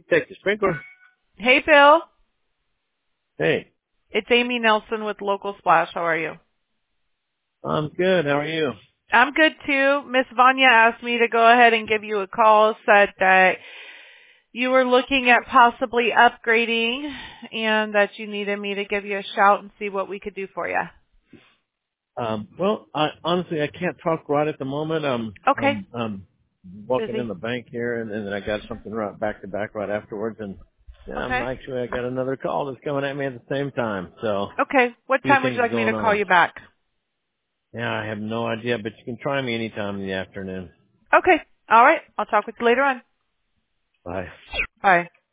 Texas Sprinkler. Hey, Bill. Hey, It's Amy Nelson with Local Splash. How are you? I'm good. How are you? I'm good, too. Miss Vanya asked me to go ahead and give you a call, said that you were looking at possibly upgrading and that you needed me to give you a shout and see what we could do for you. Well, honestly, I can't talk right at the moment. Okay. I'm walking in Busy? the bank here, and then I got something right back to back right afterwards, and Okay. I got another call that's coming at me at the same time. So, a Okay. What few time would you things like me to going call on. you back? Yeah, I have no idea, but you can try me anytime in the afternoon. Okay. All right. I'll talk with you later on. Bye. Bye.